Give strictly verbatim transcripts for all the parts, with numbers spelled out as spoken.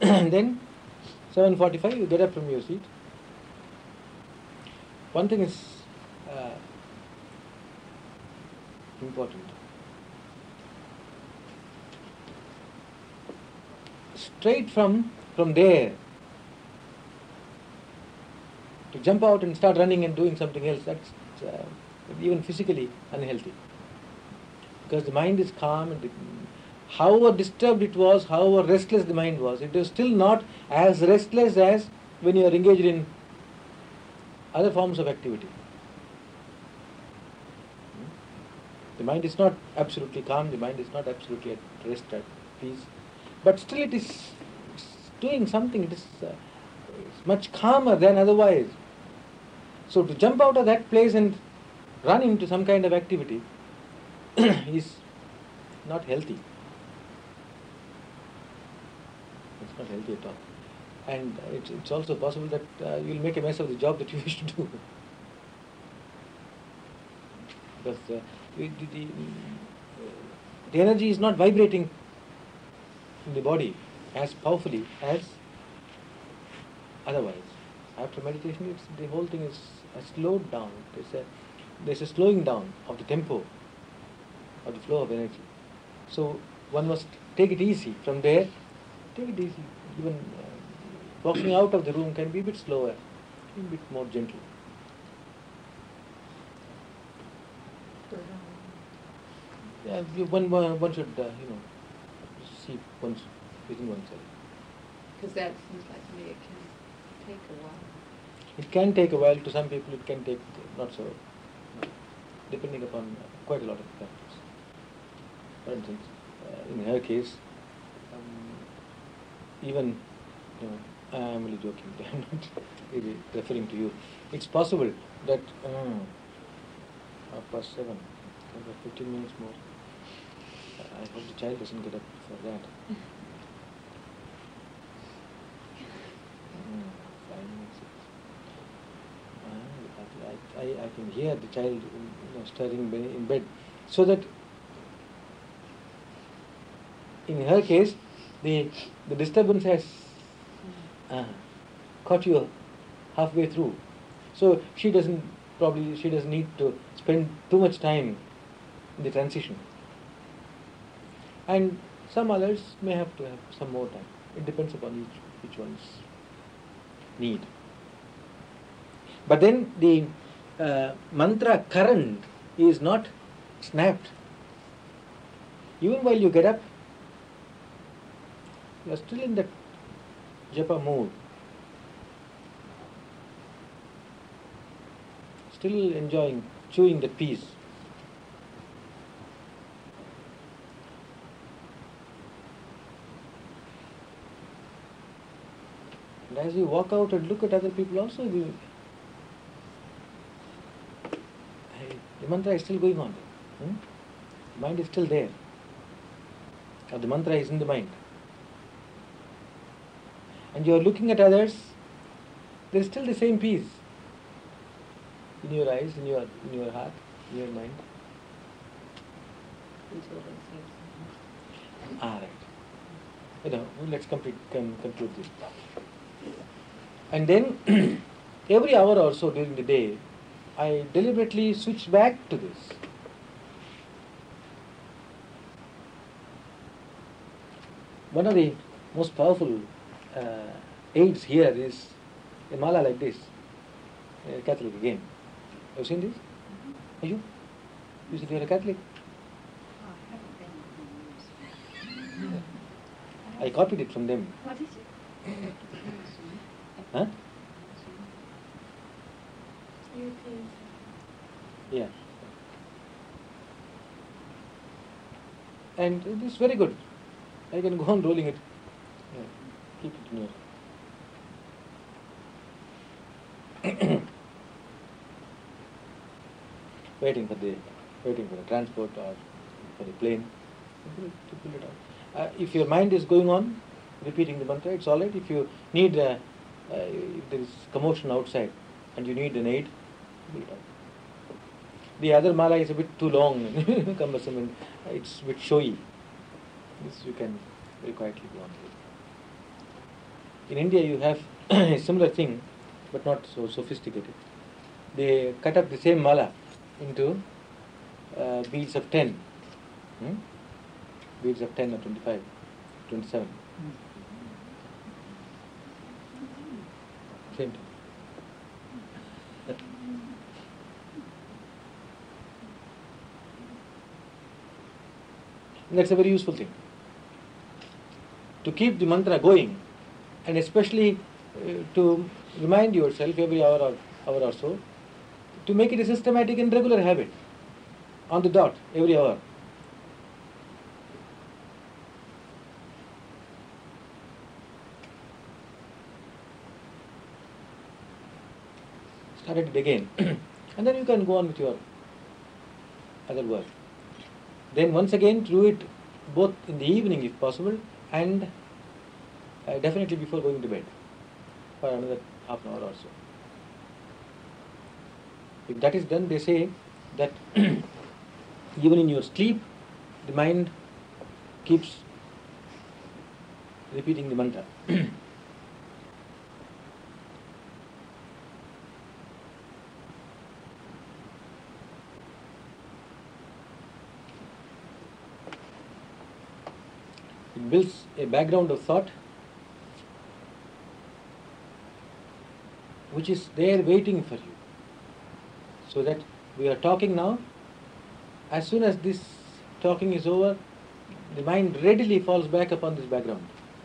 Then seven forty-five you get up from your seat. One thing is uh, important. Straight from from there to jump out and start running and doing something else, that's uh, even physically unhealthy. Because the mind is calm, and it, however disturbed it was, however restless the mind was, it is still not as restless as when you are engaged in other forms of activity. The mind is not absolutely calm, the mind is not absolutely at rest, at peace, but still it is doing something, it is uh, it's much calmer than otherwise. So to jump out of that place and run into some kind of activity is not healthy. It's not healthy at all. And it's, it's also possible that uh, you'll make a mess of the job that you wish to do. Because uh, the, the, the, the energy is not vibrating in the body as powerfully as otherwise. After meditation, it's, the whole thing is uh, slowed down. There's a, there's a slowing down of the tempo of the flow of energy. So one must take it easy. From there, take it easy. Even uh, walking out of the room can be a bit slower, a bit more gentle. Yeah, you- one, one one should, uh, you know, see one's, within oneself. Because that seems like to me it can take a while. It can take a while. To some people, it can take not so, depending upon uh, quite a lot of factors. For instance, uh, in her case, um, even, you know, I am really joking. I am not really referring to you. It's possible that um, half past seven, about fifteen minutes more. I hope the child doesn't get up for that. Mm, five minutes. Ah, I, I, I can hear the child, you know, stirring be- in bed. So that in her case, the the disturbance has uh, caught you halfway through. So she doesn't probably she doesn't need to spend too much time in the transition. And some others may have to have some more time. It depends upon each each one's need. But then the uh, mantra current is not snapped. Even while you get up, you are still in that japa mood, still enjoying, chewing the piece. And as you walk out and look at other people also, you, hey, the mantra is still going on. Hmm? The mind is still there. Or the mantra is in the mind. And you are looking at others, there is still the same peace in your eyes, in your in your heart, in your mind. Until they say something. Ah, right. You know, let's complete, con- conclude this. And then, every hour or so during the day, I deliberately switch back to this. One of the most powerful uh, aids here is a mala like this, a Catholic again. Have you seen this? Mm-hmm. Are you? You said you are a Catholic? Oh, I haven't been in years. I copied it from them. What is it? Huh? European. Yeah. And it is very good. I can go on rolling it. Yeah. Keep it near. Waiting for the waiting for the transport or for the plane. To pull it out. Uh, if your mind is going on, repeating the mantra, it's all right. If you need, uh, uh, if there is commotion outside and you need an aid, pull it out. The other mala is a bit too long and cumbersome, and it's a bit showy. This you can very quietly go on with. In India you have a similar thing, but not so sophisticated. They cut up the same mala into uh, beads of ten. Hmm? Beads of ten or twenty-five, twenty-seven. Same thing. That's a very useful thing. To keep the mantra going, and especially uh, to remind yourself every hour or hour or so, to make it a systematic and regular habit, on the dot, every hour. Start it again, and then you can go on with your other work. Then once again do it both in the evening if possible, and uh, definitely before going to bed for another half an hour or so. If that is done, they say that even in your sleep, the mind keeps repeating the mantra. It builds a background of thought which is there waiting for you. So that we are talking now, as soon as this talking is over, the mind readily falls back upon this background.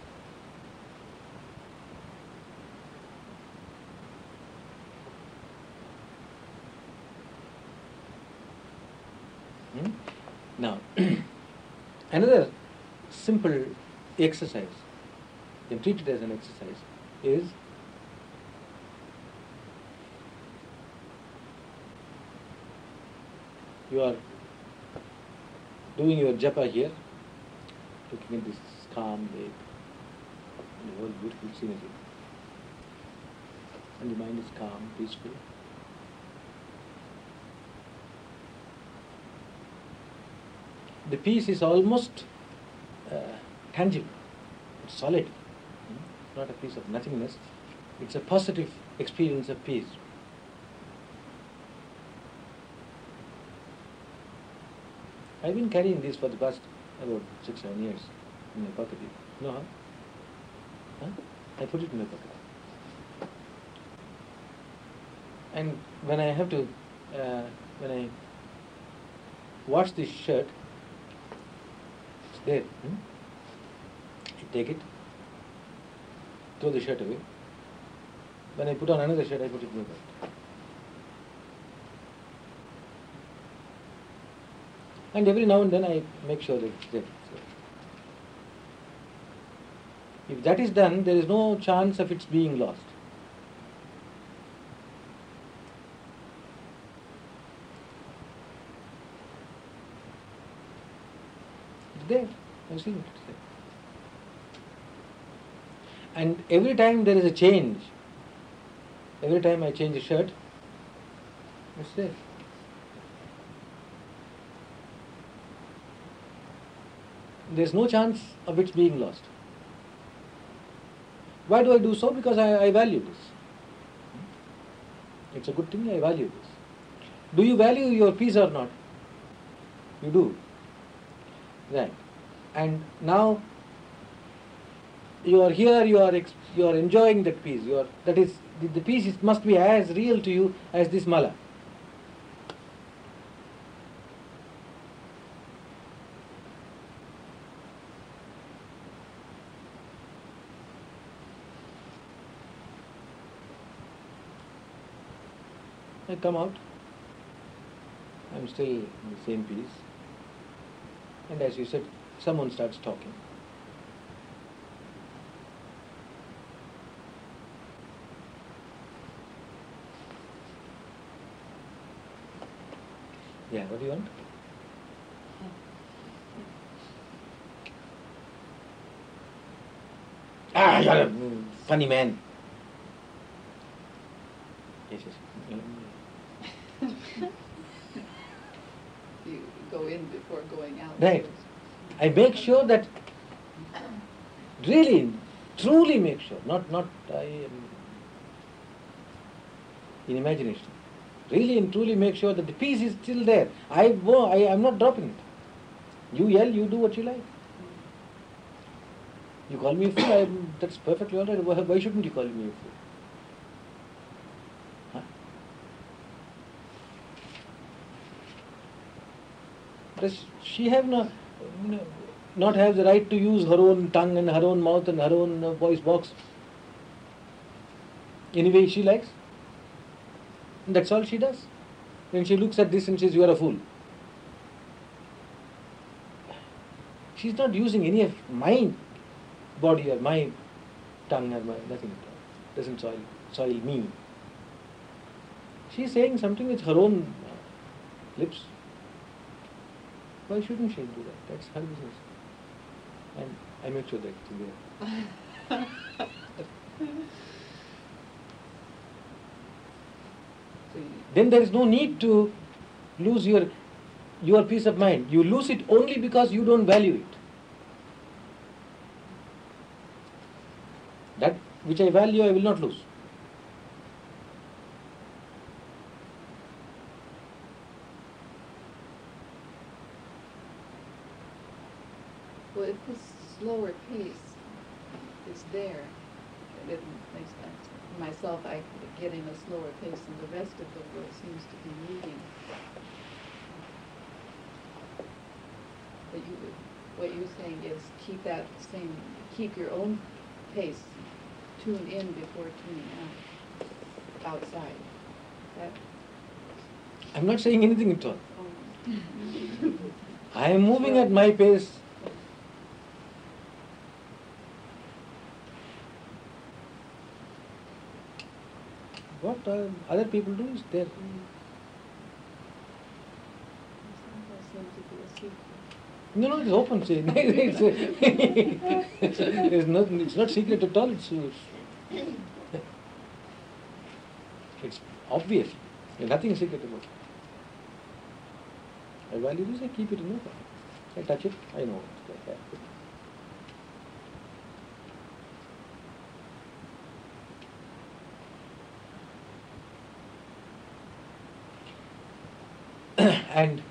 Hmm? Now, another simple exercise, you can treat it as an exercise, is you are doing your japa here, looking at this calm lake, and the whole beautiful scenery, and the mind is calm, peaceful. The peace is almost uh, tangible, it's solid. It's not a piece of nothingness, it's a positive experience of peace. I've been carrying this for the past about six, seven years in my pocket. You know how? Huh? I put it in my pocket. And when I have to, uh, when I wash this shirt, it's there. Hmm? I take it, throw the shirt away. When I put on another shirt, I put it in my pocket. And every now and then I make sure that it's there. So if that is done, there is no chance of its being lost. It's there. I've seen it. It's there. And every time there is a change, every time I change a shirt, it's there. There's no chance of its being lost. Why do I do so? Because I, I value this. It's a good thing, I value this. Do you value your peace or not? You do. Right. And now you are here, you are ex- you are enjoying that peace. You are, that is, the, the peace is, must be as real to you as this mala. I come out, I'm still in the same piece, and as you said, someone starts talking. Yeah, what do you want? Ah, you're a mm, funny man. Yes, yes. You go in before going out. Right. I make sure that really Truly make sure, not not I am in imagination. Really and truly make sure that the peace is still there. I wo- I am not dropping it. You yell, you do what you like. You call me a fool, I am, that's perfectly all right. Why, why shouldn't you call me a fool? Huh? Does she have no, no, not have the right to use her own tongue and her own mouth and her own uh, voice box any way she likes? And that's all she does. When she looks at this and says, you are a fool. She's not using any of my body or my tongue or my nothing at all. Doesn't soil, soil me. She's saying something with her own uh, lips. Why shouldn't she do that? That's her business. And I make sure that it's there. Then there is no need to lose your your peace of mind. You lose it only because you don't value it. That which I value, I will not lose. Well, if this slower pace is there, it makes sense. Myself, I get in a slower pace, and the rest of the world seems to be moving. But you, what you're saying is keep that same, keep your own pace tuned in before tuning out, outside. That, I'm not saying anything at all. oh. I am moving at my pace. What uh, other people do is there. That seems to be a secret. No, no, it's open. See, it's, it's, not, it's not secret at all. It's, it's obvious. There's nothing secret about it. I value this, I keep it in open. I touch it, I know it's like that. And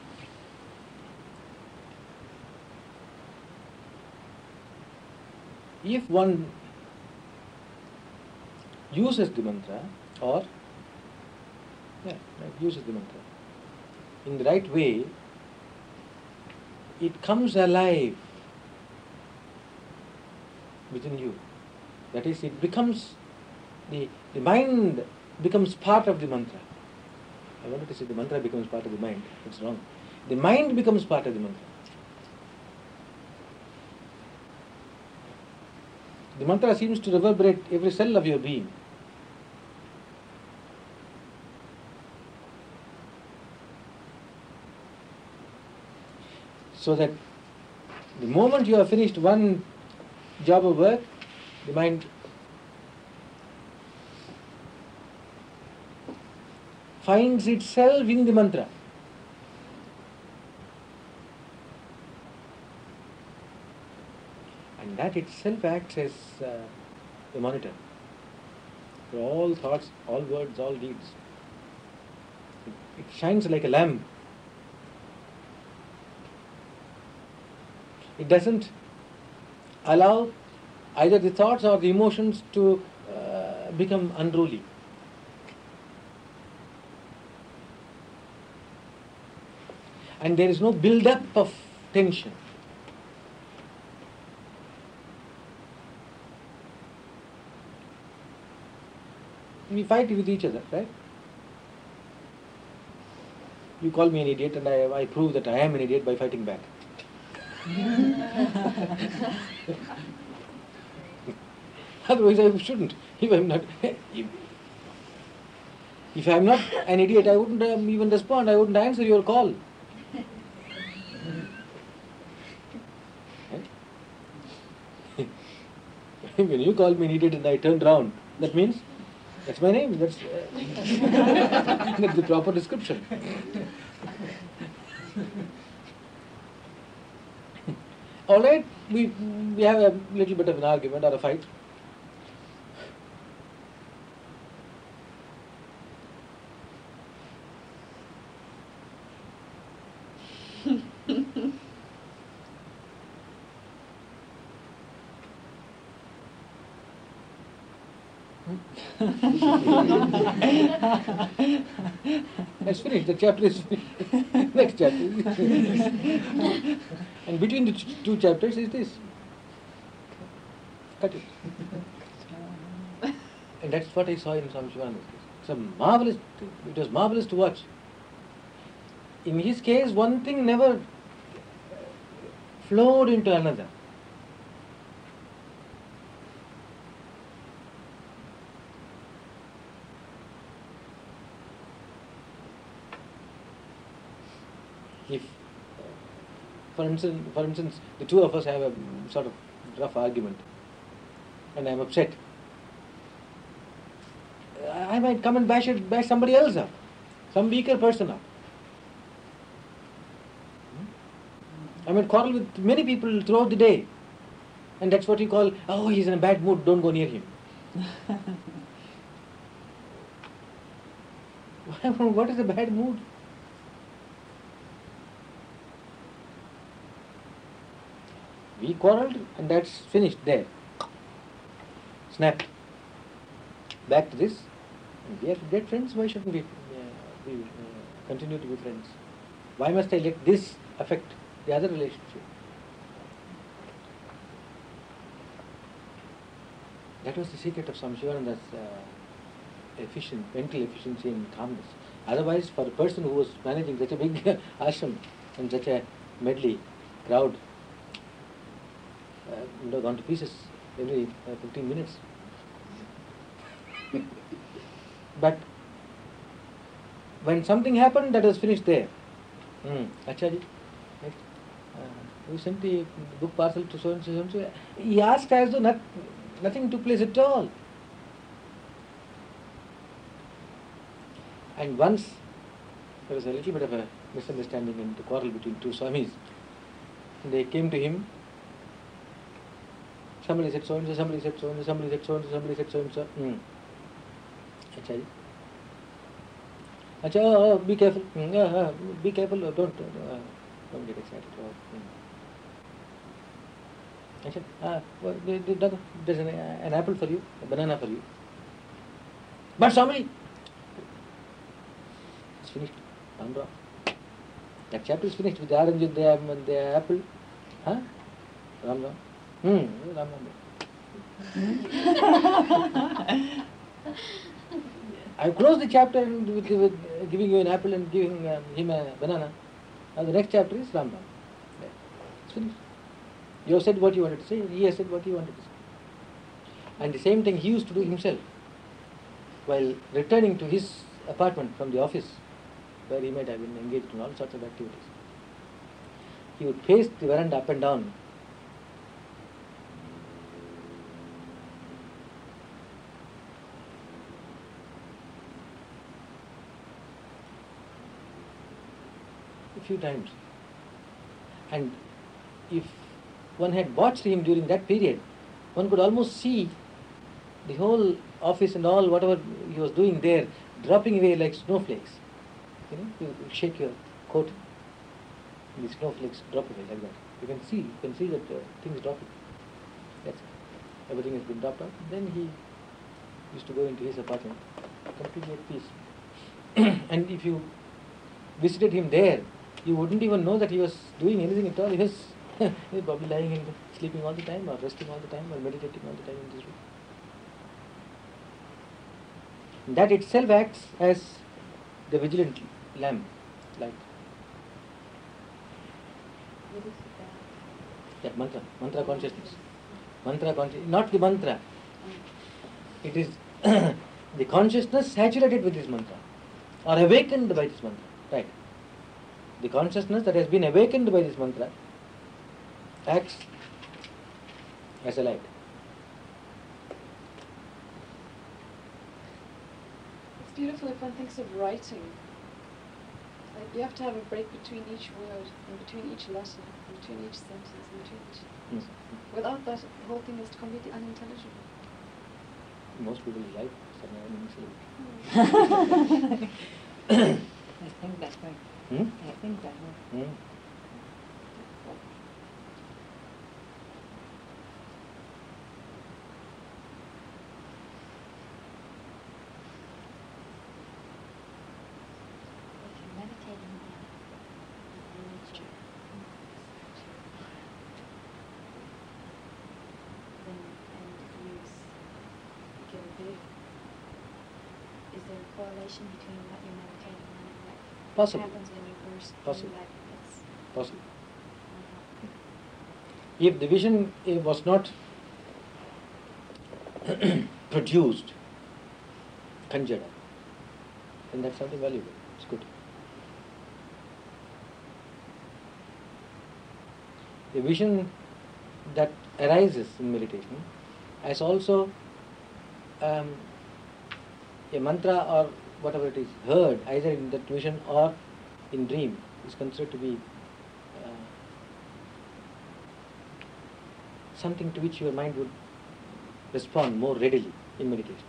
if one uses the mantra or yeah, right, uses the mantra in the right way, it comes alive within you. That is, it becomes the the mind becomes part of the mantra. I wanted to say the mantra becomes part of the mind. It's wrong. The mind becomes part of the mantra. The mantra seems to reverberate every cell of your being. So that the moment you have finished one job of work, the mind finds itself in the mantra. And that itself acts as uh, a monitor for all thoughts, all words, all deeds. It, it shines like a lamp. It doesn't allow either the thoughts or the emotions to uh, become unruly. And there is no build-up of tension. We fight with each other, right? You call me an idiot and I, I prove that I am an idiot by fighting back. Otherwise I shouldn't. If I'm not, if, if I'm not an idiot, I wouldn't um, even respond. I wouldn't answer your call. When you call me an idiot and I turned round, that means that's my name. That's, uh, that's the proper description. All right, we we have a little bit of an argument or a fight. That's finished. The chapter is finished. Next chapter. And between the t- two chapters is this. Cut it. And that's what I saw in Swami Shivananda's case. It's a marvelous. It was marvelous to watch. In his case, one thing never flowed into another. If, for instance, for instance, the two of us have a sort of rough argument, and I'm upset, I might come and bash it, bash somebody else up, some weaker person up. I might quarrel with many people throughout the day, and that's what you call, oh, he's in a bad mood, don't go near him. What is a bad mood? We quarreled, and that's finished there. Snap. Back to this. And we are great friends. Why shouldn't we, uh, we uh, continue to be friends? Why must I let this affect the other relationship? That was the secret of Swami Shivananda's uh, efficient, mental efficiency and calmness. Otherwise, for a person who was managing such a big ashram and such a medley crowd, uh, would have gone to pieces every uh, fifteen minutes. But when something happened, that was finished there. Hmm. Achaji, right? Uh, we sent the book parcel to so and so, so and so. He asked as though not, nothing took place at all. And once there was a little bit of a misunderstanding and the quarrel between two Swamis. They came to him. Somebody said so and so, somebody said so and so, somebody said so and so, somebody said so and so. Hmm. Achaji. Acha, oh, oh, be careful. Mm, uh, uh, be careful. Oh, don't, uh, don't get excited. Oh, mm. Acha, ah, well, there's an, an apple for you, a banana for you. But Swami, it's finished. Ram Ram. That chapter is finished with the orange and the, and the apple. Huh? Ram Ram. Hmm. Ram Ram. I closed the chapter and with, with uh, giving you an apple and giving um, him a banana. Now the next chapter is Ram Ram. There. It's finished. You have said what you wanted to say, he has said what he wanted to say. And the same thing he used to do himself. While returning to his apartment from the office, where he might have been engaged in all sorts of activities, he would pace the veranda up and down. A few times. And if one had watched him during that period, one could almost see the whole office and all, whatever he was doing there, dropping away like snowflakes. You know, you shake your coat, and the snowflakes drop away like that. You can see, you can see that uh, things dropping. That's it. Everything has been dropped out. Then he used to go into his apartment, completely at peace. And if you visited him there, you wouldn't even know that he was doing anything at all. He was, he was probably lying and sleeping all the time, or resting all the time, or meditating all the time in this room. That itself acts as the vigilant lamp, light. What is that? That mantra, mantra consciousness. Mantra consciousness, not the mantra. It is the consciousness saturated with this mantra, or awakened by this mantra. Right. The consciousness that has been awakened by this mantra acts as a light. It's beautiful if one thinks of writing. Like you have to have a break between each word, and between each letter, and between each sentence, and between each... Mm. Without that, the whole thing is completely unintelligible. Most people like somehow. I think that way. Hmm? I think that way. Hmm? there a correlation between what you're meditating on and what Possibly. happens when you burst Possibly. through that? It's Possible. uh, If the vision eh, was not produced, conjured, then that's something valuable. It's good. The vision that arises in meditation as also um, a mantra or whatever it is heard either in that vision or in dream is considered to be uh, something to which your mind would respond more readily in meditation.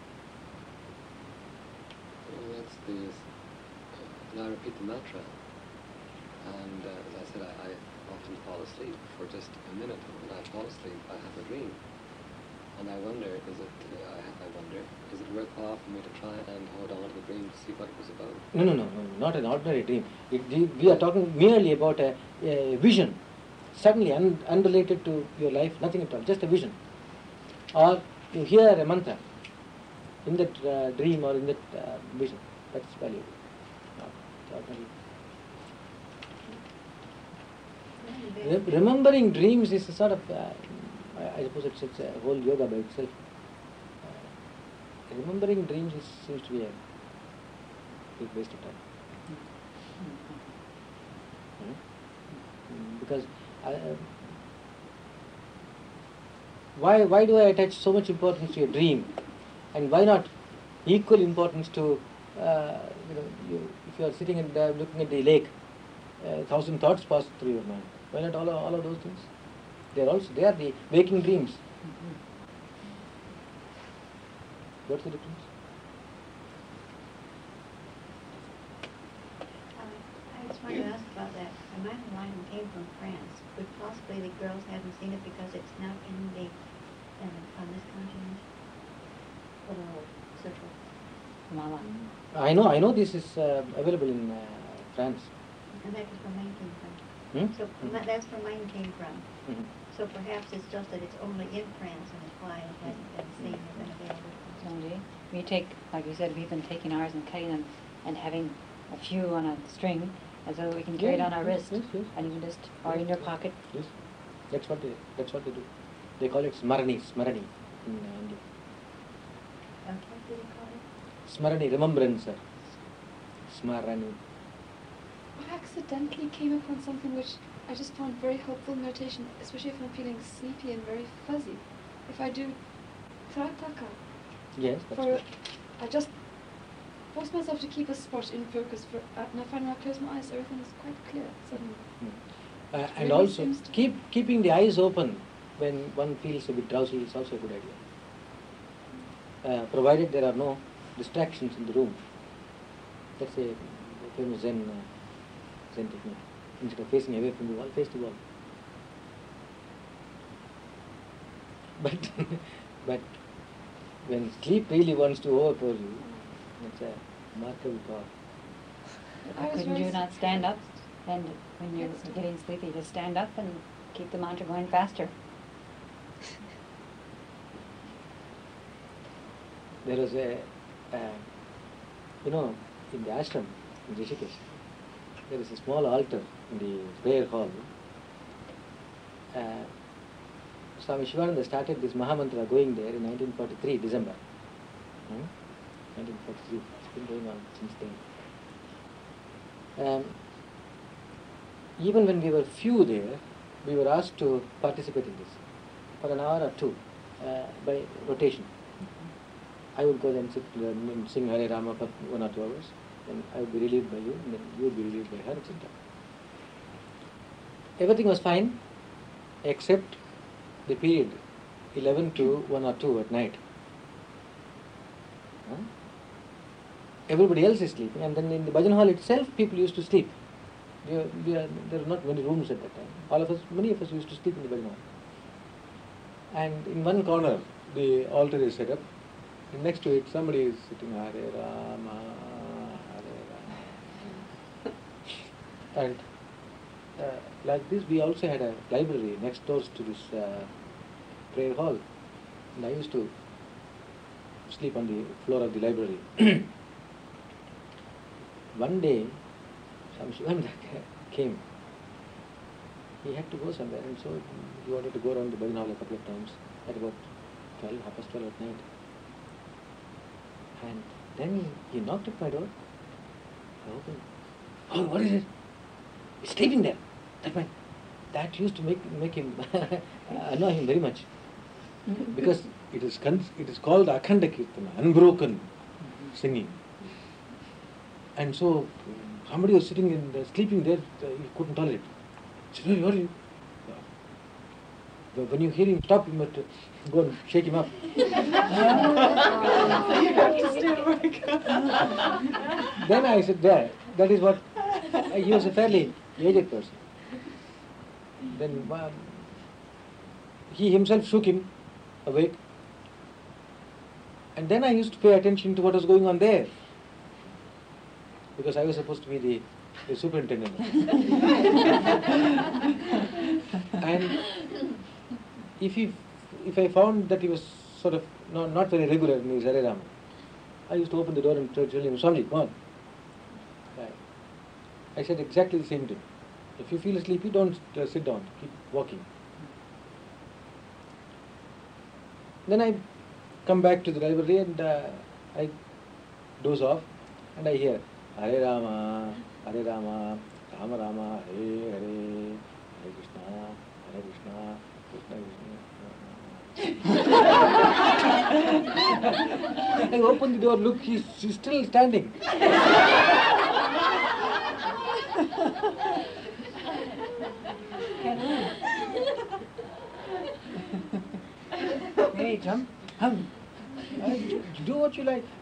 Well, that's the, uh, and I repeat the mantra, and uh, as I said, I, I often fall asleep for just a minute, and when I fall asleep, I have a dream. And I wonder, is it, uh, I, I wonder, is it worthwhile for me to try and hold on to the dream to see what it was about? No, no, no, no, not an ordinary dream. It, the- we are talking merely about a, a vision, suddenly un, unrelated to your life, nothing at all, just a vision. Or you hear a mantra in that uh, dream or in that uh, vision. That's valuable. Not ordinary. Re- remembering dreams is a sort of, uh, I, I suppose it's, it's a whole yoga by itself. Uh, remembering dreams is, seems to be a big waste of time. Mm, Because I, uh, why why do I attach so much importance to a dream, and why not equal importance to uh, you know you, if you are sitting and uh, looking at the lake, a thousand thoughts pass through your mind. Why not all of, all of those things? They are also they are the waking dreams. What's the difference? Uh, I just wanted to ask about that. The Mind Line came from France. Would possibly the girls haven't seen it because it's not in the, in the on this continent? Or Central? Mala. I know I know this is uh, available in uh, France. And that is where mine came from. Hmm? So ma- that's where mine came from. Mhm. So perhaps it's just that it's only in France and that's why it hasn't been seen or been available. Someday. We take, like you said, we've been taking ours and cutting them and having a few on a string, and so we can carry it Yeah, on our yes, wrist, yes, yes. and you can just, or in your pocket. Yes, that's what they that's what they do. They call it smarani, smarani in uh, India. Uh, What do they call it? Smarani, remembrance. sir. Smarani. I accidentally came upon something which I just found very helpful in meditation, especially if I'm feeling sleepy and very fuzzy. If I do trataka, Yes, that's for good. I just force myself to keep a spot in focus for, uh, and I find when I close my eyes, everything is quite clear suddenly. Mm. Uh, and Really also, seems to- keep keeping the eyes open when one feels a bit drowsy is also a good idea. Uh, provided there are no distractions in the room. That's a famous Zen, uh, Zen technique. Instead of facing away from the wall, face the wall. But, but when sleep really wants to overpower you, it's a remarkable power. I was Couldn't very you not s- stand up? And when you're Yes. getting sleepy, just stand up and keep the mantra going faster. There was a, uh, you know, in the ashram in Rishikesh, there is a small altar in the prayer hall. Uh, Swami Shivananda started this Mahamantra going there in nineteen forty-three, December. Hmm? nineteen forty-three. It's been going on since then. Um, even when we were few there, we were asked to participate in this for an hour or two uh, by rotation. I would go there and sit uh, and sing Hare Rama for one or two hours, and I would be relieved by you, and then you would be relieved by her, et cetera. Everything was fine, except the period eleven to one or two at night. Huh? Everybody else is sleeping, and then in the bhajan hall itself, people used to sleep. We are, we are, there were not many rooms at that time. All of us, many of us used to sleep in the bhajan hall. And in one corner, the altar is set up. And next to it, somebody is sitting, Hare Rama, Hare Rama. And uh, like this, we also had a library next door to this uh, prayer hall. And I used to sleep on the floor of the library. One day, some Shivam came. He had to go somewhere, and so he wanted to go around the bhajan hall a couple of times at about twelve, half past twelve at night. And then he knocked at my door. I opened. Oh, what is it? He's sleeping there. That man. That used to make make him annoy him very much, because it is con- it is called Akhanda Kirtana, unbroken singing. And so somebody was sitting in the, sleeping there. Uh, he couldn't tolerate it. He said, "Where are you?" But when you hear him stop, you must uh, go and shake him up. Then I said, "There, that is what." Uh, he was a fairly aged person. Then um, he himself shook him awake, and then I used to pay attention to what was going on there, because I was supposed to be the, the superintendent. And if he, if I found that he was sort of not, not very regular in his Hare Rama, I used to open the door and tell him, "Swamiji, come on." Right. I said exactly the same to him. If you feel sleepy, don't uh, sit down, keep walking. Then I come back to the library and uh, I doze off and I hear Hare Rama, Hare Rama, Rama Rama, Hare Hare, Hare Krishna, Hare Krishna, Krishna Krishna. I open the door, look, he's, he's still standing. Hey, jump, hum, uh, do, do what you like.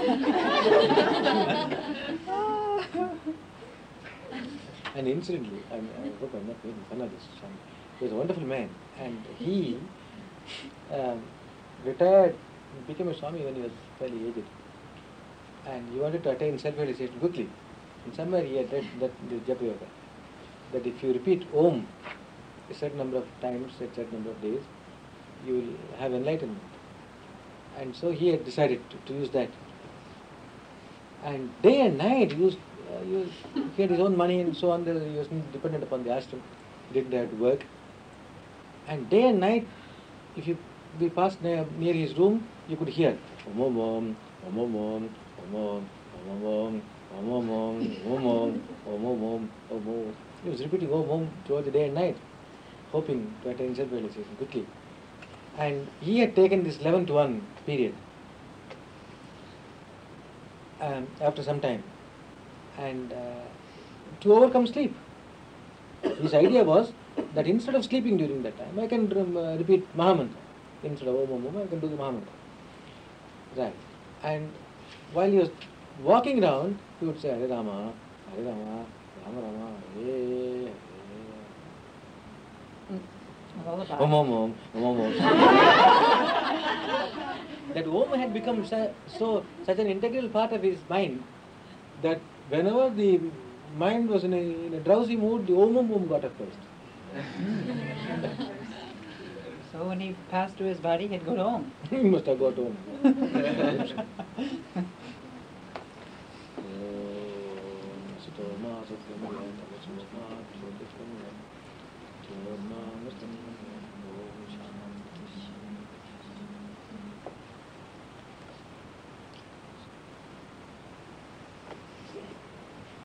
And incidentally, I, I hope I'm not making fun of this son. He was a wonderful man, and he um, retired, became a Swami when he was fairly aged, and he wanted to attain self-realization quickly. And somewhere he had read that the Japa Yoga, that if you repeat Om a certain number of times, a certain number of days, you will have enlightenment. And so he had decided to, to use that. And day and night he used, uh, he, was, he had his own money and so on, he was dependent upon the ashram, he didn't have to work. And day and night, if you we passed near, near his room, you could hear Om Om Om, Om Om Om, Om Om, Om Om, Om Om Om, Om Om, Om Om Om, Om Om. He was repeating Om Om throughout the day and night, hoping to attain self-realization quickly. And he had taken this eleven to one period um, after some time, and uh, to overcome sleep. His idea was that instead of sleeping during that time, I can um, uh, repeat Mahamantra. Instead of Om Om Om, I can do the Mahamantra. Right. And while he was walking around, he would say Hare Rama, Hare Rama, Rama Rama, Hare Hare. Om Om Om, Om Om Om. That Om had become so, so such an integral part of his mind that whenever the mind was in a, in a drowsy mood, the Om Om Om got up first. So when he passed through his body, he'd go to Om. He must have got Om.